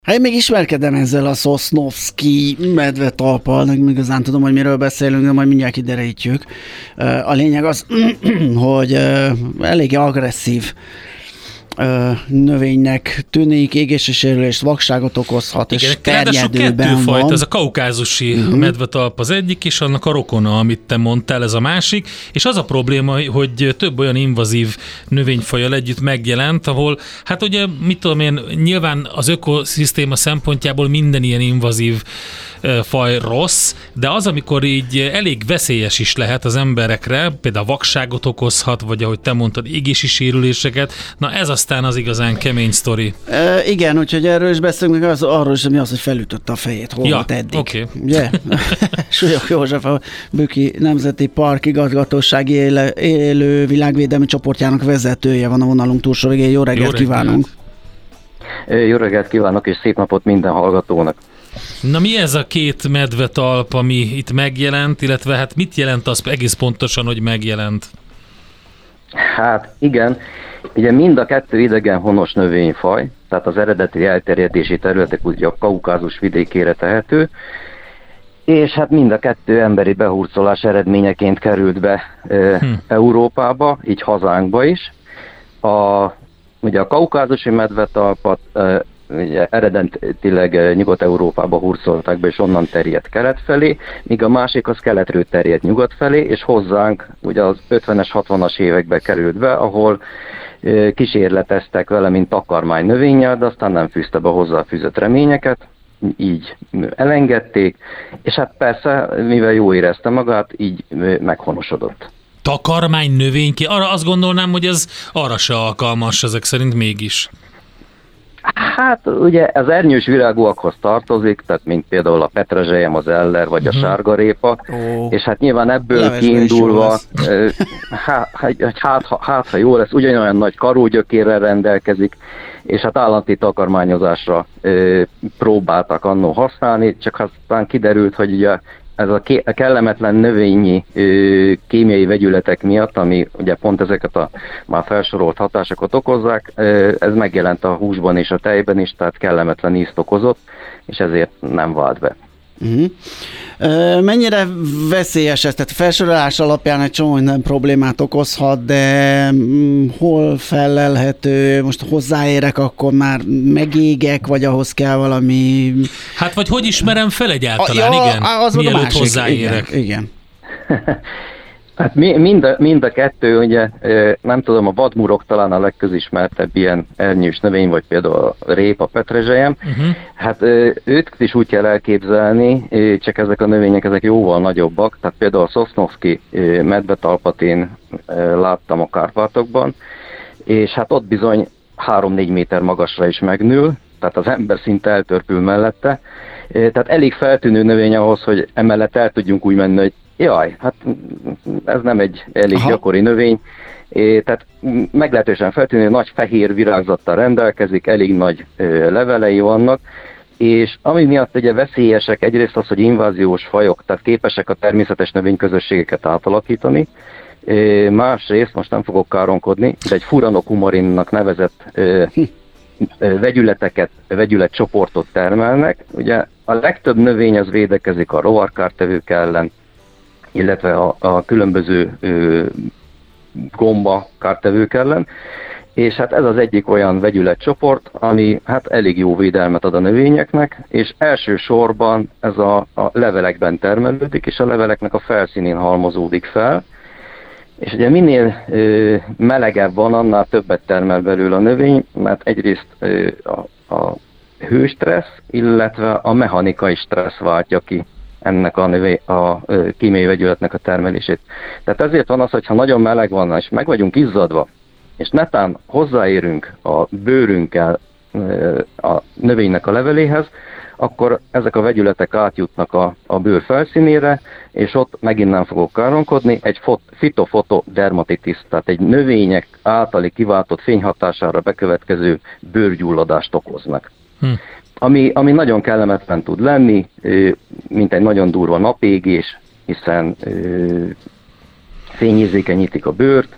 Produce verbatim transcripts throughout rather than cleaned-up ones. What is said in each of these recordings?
Hát én még ismerkedem ezzel a Sosnovski medvetalppal, nem igazán tudom, hogy miről beszélünk, de majd mindjárt kiderítjük. A lényeg az, hogy eléggé agresszív növénynek tűnik, égési sérülést, vakságot okozhat, igen, és terjedőben van. Fajta, ez a kaukázusi uh-huh. medvetalp az egyik, és annak a rokona, amit te mondtál, ez a másik, és az a probléma, hogy több olyan invazív növényfajjal együtt megjelent, ahol, hát ugye, mit tudom én, nyilván az ökoszisztéma szempontjából minden ilyen invazív faj rossz, de az, amikor így elég veszélyes is lehet az emberekre, például vakságot okozhat, vagy ahogy te mondtad, égési sérüléseket, na ez aztán az igazán kemény sztori. E, igen, úgyhogy erről is beszélünk, az, arról is, mi az, hogy felütötte a fejét, hol ja, volt eddig. Okay. Ugye? Súlyog József, a Bükki Nemzeti Park igazgatósági éle, élő világvédelmi csoportjának vezetője van a vonalunk túlsó végén. Jó reggelt, Jó reggelt kívánunk! Jó reggelt kívánok, és szép napot minden hallgatónak! Na mi ez a két medvetalp, ami itt megjelent, illetve hát mit jelent az egész pontosan, hogy megjelent? Hát igen, ugye mind a kettő idegen honos növényfaj, tehát az eredeti elterjedési területek ugye a Kaukázus vidékére tehető, és hát mind a kettő emberi behurcolás eredményeként került be e, hm. Európába, így hazánkba is. A, ugye a kaukázusi medvetalpat e, ugye eredetileg Nyugat-Európába hurcolták be, és onnan terjedt kelet felé, míg a másik az keletről terjedt nyugat felé, és hozzánk ugye az ötvenes, hatvanas évekbe került be, ahol kísérleteztek vele, mint takarmány növényel, de aztán nem fűzte be hozzá a fűzött reményeket, így elengedték, és hát persze, mivel jó érezte magát, így meghonosodott. Takarmány növényké? Arra azt gondolnám, hogy ez arra se alkalmas, ezek szerint mégis. Hát ugye az ernyős virágúakhoz tartozik, tehát mint például a petrezselyem, az eller vagy uh-huh. a sárgarépa, oh. és hát nyilván ebből Levesbe kiindulva, hát, hát, hát, hát ha jó lesz, ugyanolyan nagy karógyökérrel rendelkezik, és hát állati takarmányozásra ö, próbáltak annó használni, csak aztán kiderült, hogy ugye ez a kellemetlen növényi ö, kémiai vegyületek miatt, ami ugye pont ezeket a már felsorolt hatásokat okozzák, ö, ez megjelent a húsban és a tejben is, tehát kellemetlen ízt okozott, és ezért nem vált be. Uh-huh. Uh, mennyire veszélyes ez? Tehát felsorolás alapján egy csomó minden problémát okozhat, de um, hol felelhető? Most hozzáérek, akkor már megégek, vagy ahhoz kell valami... Hát vagy hogy ismerem fel egyáltalán, a, ja, igen? Az mielőtt a másik. hozzáérek. Igen. igen. Hát mind a, mind a kettő, ugye, nem tudom, a vadmurok talán a legközismertebb ilyen ernyős növény, vagy például a répa, petrezselyem. Uh-huh. Hát őt is úgy kell elképzelni, csak ezek a növények ezek jóval nagyobbak. Tehát például a Sosnovski medvetalpat én láttam a Kárpátokban, és hát ott bizony három-négy méter magasra is megnő, tehát az ember szinte eltörpül mellette. Tehát elég feltűnő növény ahhoz, hogy emellett el tudjunk úgy menni, hogy jaj, hát ez nem egy elég Aha. gyakori növény, é, tehát meglehetősen feltűnő, nagy fehér virágzattal rendelkezik, elég nagy ö, levelei vannak, és ami miatt ugye veszélyesek, egyrészt az, hogy inváziós fajok, tehát képesek a természetes növényközösségeket átalakítani, é, másrészt, most nem fogok káronkodni, de egy furanokumarinnak nevezett ö, ö, vegyületeket, vegyületcsoportot termelnek. Ugye a legtöbb növény az védekezik a rovarkártevők ellen, illetve a, a különböző ö, gomba kártevők ellen, és hát ez az egyik olyan vegyületcsoport, ami hát elég jó védelmet ad a növényeknek, és elsősorban ez a, a levelekben termelődik, és a leveleknek a felszínén halmozódik fel, és ugye minél ö, melegebb van, annál többet termel belőle a növény, mert egyrészt ö, a, a hőstressz, illetve a mechanikai stressz váltja ki ennek a, növé, a kémiai vegyületnek a termelését. Tehát ezért van az, hogyha nagyon meleg van, és meg vagyunk izzadva, és netán hozzáérünk a bőrünkkel a növénynek a leveléhez, akkor ezek a vegyületek átjutnak a, a bőr felszínére, és ott megint nem fogok káronkodni, egy fitofotodermatitis, tehát egy növények általi kiváltott fényhatására bekövetkező bőrgyulladást okoznak. Hm. Ami, ami nagyon kellemetlen tud lenni, mint egy nagyon durva napégés, hiszen fényérzékenyítik a bőrt,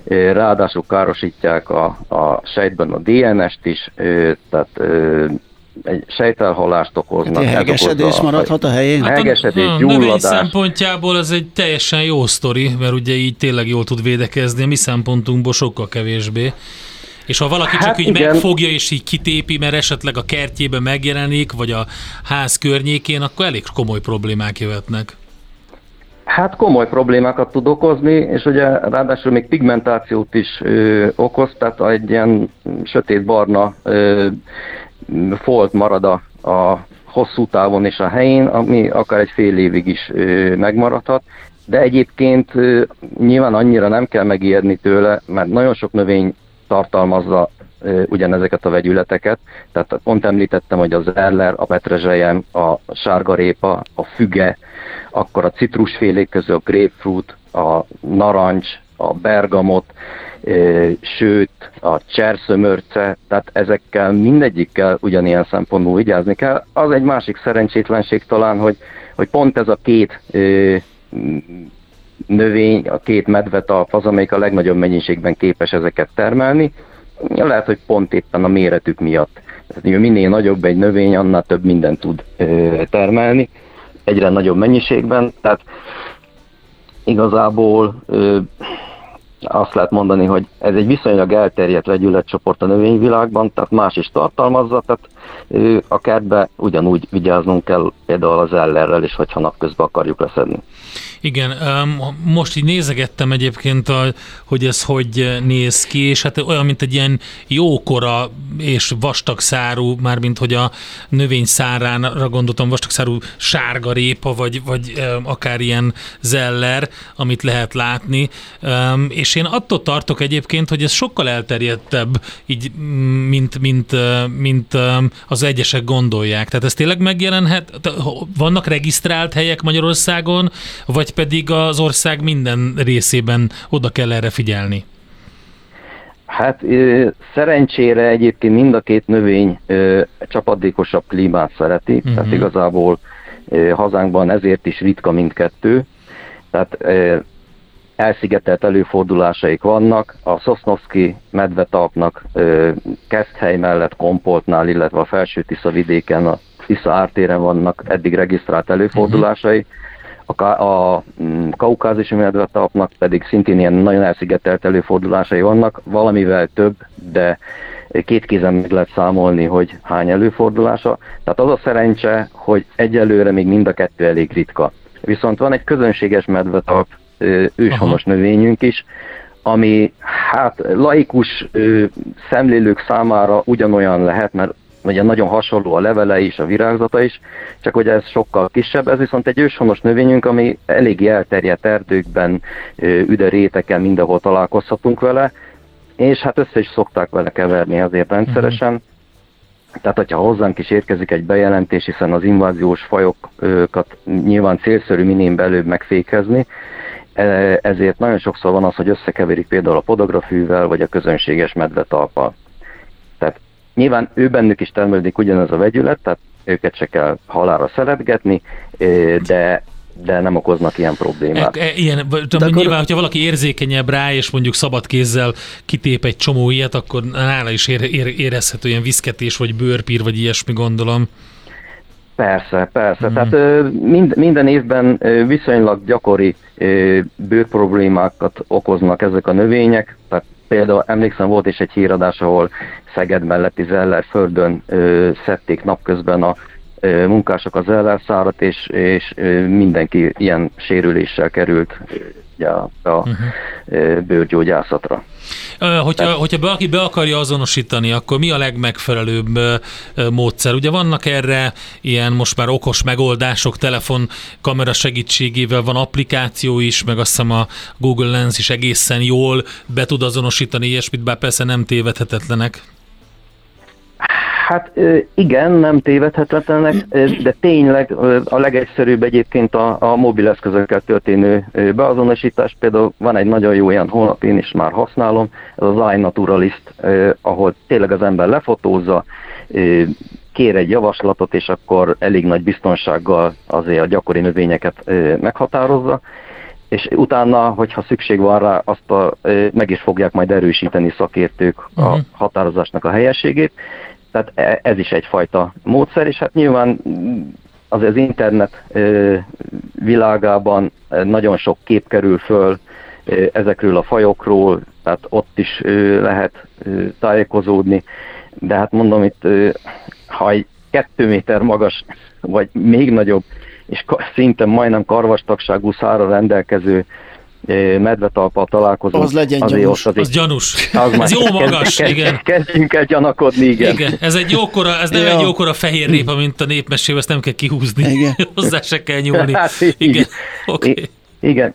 ráadásul károsítják a, a sejtben a dé en est is, tehát egy sejtelhalást okoznak. Hát hegesedés maradhat a helyén? Hát hegesedés, a, a gyulladás. növény szempontjából ez egy teljesen jó sztori, mert ugye így tényleg jól tud védekezni, a mi szempontunkból sokkal kevésbé. És ha valaki hát csak így igen. megfogja és így kitépi, mert esetleg a kertjében megjelenik, vagy a ház környékén, akkor elég komoly problémák jöhetnek. Hát komoly problémákat tud okozni, és ugye ráadásul még pigmentációt is ö, okoz, tehát egy ilyen sötét-barna ö, folt marad a, a hosszú távon és a helyén, ami akár egy fél évig is ö, megmaradhat. De egyébként ö, nyilván annyira nem kell megijedni tőle, mert nagyon sok növény tartalmazza ö, ugyanezeket a vegyületeket. Tehát pont említettem, hogy az erler, a petrezselyem, a sárgarépa, a füge, akkor a citrusfélék közül a grapefruit, a narancs, a bergamot, ö, sőt, a cserszömörce, tehát ezekkel mindegyikkel ugyanilyen szempontból vigyázni kell. Az egy másik szerencsétlenség talán, hogy, hogy pont ez a két ö, növény, a két medvetalp az, amelyik a legnagyobb mennyiségben képes ezeket termelni. Lehet, hogy pont éppen a méretük miatt. Tehát minél nagyobb egy növény, annál több mindent tud ö, termelni, egyre nagyobb mennyiségben. Tehát igazából ö, azt lehet mondani, hogy ez egy viszonylag elterjedt vegyületcsoport a növényvilágban, tehát más is tartalmazza, tehát ö, a kertbe ugyanúgy vigyáznunk kell például az ellerrel is, hogyha napközben akarjuk leszedni. Igen, most így nézegettem egyébként, a, hogy ez hogy néz ki, és hát olyan, mint egy ilyen jókora és vastagszárú, mármint hogy a növény száránra gondoltam, vastagszárú sárgarépa, vagy, vagy akár ilyen zeller, amit lehet látni, és én attól tartok egyébként, hogy ez sokkal elterjedtebb, így, mint, mint, mint az egyesek gondolják. Tehát ez tényleg megjelenhet? Vannak regisztrált helyek Magyarországon, vagy pedig az ország minden részében oda kell erre figyelni? Hát szerencsére egyébként mind a két növény csapadékosabb klímát szereti, uh-huh. tehát igazából hazánkban ezért is ritka mindkettő. Tehát elszigetelt előfordulásaik vannak. A Sosnovszky medvetalpnak Keszthely mellett Kompoltnál, illetve a Felső-Tisza vidéken, a Tisza ártéren vannak eddig regisztrált előfordulásai. Uh-huh. A, a kaukázisi medvetalpnak pedig szintén ilyen nagyon elszigetelt előfordulásai vannak, valamivel több, de két kézen meg lehet számolni, hogy hány előfordulása. Tehát az a szerencse, hogy egyelőre még mind a kettő elég ritka. Viszont van egy közönséges medvetalp őshonos Aha. növényünk is, ami hát laikus szemlélők számára ugyanolyan lehet, mert ugye nagyon hasonló a levele is, a virágzata is, csak hogy ez sokkal kisebb. Ez viszont egy őshonos növényünk, ami eléggé elterjedt erdőkben, üderéteken, mindenhol találkozhatunk vele, és hát össze is szokták vele keverni azért rendszeresen. Uh-huh. Tehát, hogyha hozzánk is érkezik egy bejelentés, hiszen az inváziós fajokat nyilván célszerű minél előbb megfékezni, ezért nagyon sokszor van az, hogy összekeverik például a podagrafűvel, vagy a közönséges medvetalppal. Tehát nyilván ő bennük is termelődik ugyanez a vegyület, tehát őket se kell halálra szeretgetni, de, de nem okoznak ilyen problémát. E, e, ilyen, nyilván, akkor... hogyha valaki érzékenyebb rá, és mondjuk szabad kézzel kitép egy csomó ilyet, akkor nála is ér, ér, érezhető ilyen viszketés, vagy bőrpír, vagy ilyesmi, gondolom. Persze, persze. Mm. Tehát mind, minden évben viszonylag gyakori bőrproblémákat okoznak ezek a növények. Tehát például emlékszem, volt is egy híradás, ahol Szeged melletti Zellerföldön szedték napközben a munkások az ellenszárat, és, és mindenki ilyen sérüléssel került ugye, a uh-huh. bőrgyógyászatra. Hogyha, hogyha valaki be akarja azonosítani, akkor mi a legmegfelelőbb módszer? Ugye vannak erre ilyen most már okos megoldások, telefonkamera segítségével, van applikáció is, meg azt hiszem a Google Lens is egészen jól be tud azonosítani ilyesmit, bár persze nem tévedhetetlenek. Hát igen, nem tévedhetetlenek, de tényleg a legegyszerűbb egyébként a, a mobileszközökkel történő beazonosítás. Például van egy nagyon jó ilyen honlap, én is már használom, ez az iNaturalist, ahol tényleg az ember lefotózza, kér egy javaslatot, és akkor elég nagy biztonsággal azért a gyakori növényeket meghatározza, és utána, hogyha szükség van rá, azt a, meg is fogják majd erősíteni szakértők a határozásnak a helyességét. tehát ez is egyfajta módszer, és hát nyilván az, az internet világában nagyon sok kép kerül föl ezekről a fajokról, tehát ott is lehet tájékozódni, de hát mondom itt, ha egy kettő méter magas, vagy még nagyobb, és szinte majdnem karvastagságú szárra rendelkező medvetalppal találkozunk. Az legyen gyanús. Az, az gyanús. Az ez jó magas, kezd, igen. Kezdjünk el gyanakodni, igen. igen. Ez, egy jókora, ez nem egy jókora fehér répa, mint a népmesében, ezt nem kell kihúzni. Igen. Hozzá se kell nyúlni. Hát, igen. Okay. I- igen.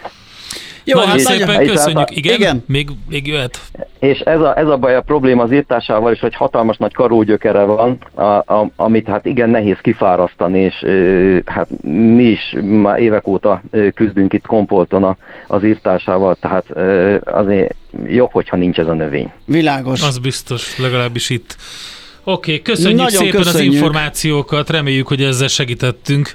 Jó, nagyon hát szépen nagyon... köszönjük. Igen? Igen? Még, még jöhet. És ez a, ez a baj a probléma az írtásával is, hogy hatalmas nagy karógyökere van, a, a, amit hát igen nehéz kifárasztani, és e, hát mi is már évek óta küzdünk itt Kompolton a, az írtásával, tehát e, azért jobb, hogyha nincs ez a növény. Világos. Az biztos, legalábbis itt. Oké, okay, köszönjük nagyon szépen köszönjük. Az információkat, reméljük, hogy ezzel segítettünk.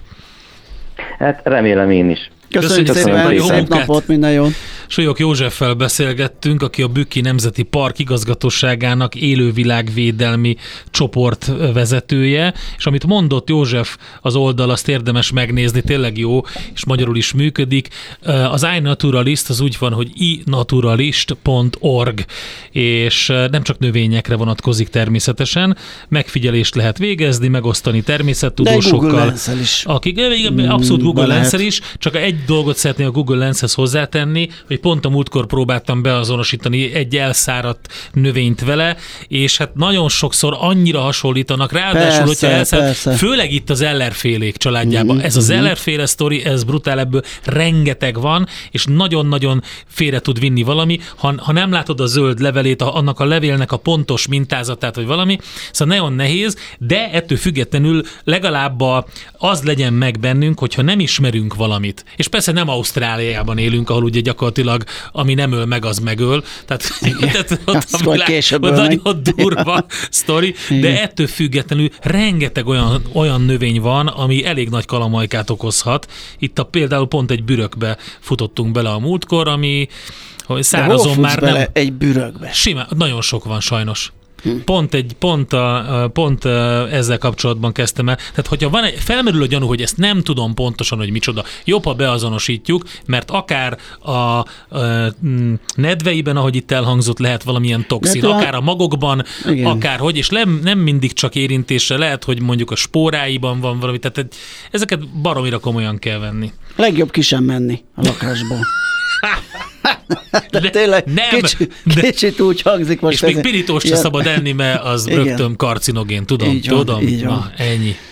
Hát remélem én is. Köszönjük, Köszönjük szépen, szépen. Szép napot, minden jót! Solyok Józseffel beszélgettünk, aki a Bükki Nemzeti Park igazgatóságának élővilágvédelmi csoport vezetője, és amit mondott József, az oldal, azt érdemes megnézni, tényleg jó, és magyarul is működik. Az iNaturalist az úgy van, hogy i naturalist pont org, és nem csak növényekre vonatkozik természetesen, megfigyelést lehet végezni, megosztani természettudósokkal. De Google Lens-el is. Akik, abszolút Google Lens-el is, csak egy dolgot szeretnék a Google Lenshez hozzátenni, hogy pont a múltkor próbáltam beazonosítani egy elszáradt növényt vele, és hát nagyon sokszor annyira hasonlítanak, ráadásul, persze, hogyha elszáradt, főleg itt az ellerfélék családjában. Mm-hmm. Ez az ellerféle sztori, ez brutál, ebből rengeteg van, és nagyon-nagyon félre tud vinni valami, ha, ha nem látod a zöld levelét, a, annak a levélnek a pontos mintázatát, vagy valami, szóval nagyon nehéz, de ettől függetlenül legalább a, az legyen meg bennünk, hogyha nem ismerünk valamit. És persze nem Ausztráliában élünk, ahol ugye gyakorlatilag ami nem öl meg, az megöl. Tehát, tehát ott a világ, nagyon durva sztori, de ettől függetlenül rengeteg olyan, olyan növény van, ami elég nagy kalamajkát okozhat. Itt a, például pont egy bürökbe futottunk bele a múltkor, ami szárazon már nem... bele egy bürökbe? Simán, nagyon sok van sajnos. Pont, egy, pont, a, pont a, ezzel kapcsolatban kezdtem el. Tehát, hogyha van egy, felmerül a gyanú, hogy ezt nem tudom pontosan, hogy micsoda, jobb, ha beazonosítjuk, mert akár a, a nedveiben, ahogy itt elhangzott, lehet valamilyen toxin, a... akár a magokban, igen. akárhogy, és nem, nem mindig csak érintésre, lehet, hogy mondjuk a spóráiban van valami, tehát ezeket baromira komolyan kell venni. Legjobb ki sem menni a lakásból. De, de tényleg nem, kicsit, de, kicsit úgy hangzik most. És még pirítóst se szabad enni, mert az igen. rögtön karcinogén, tudom, így van, tudom. Így van. Na, ennyi.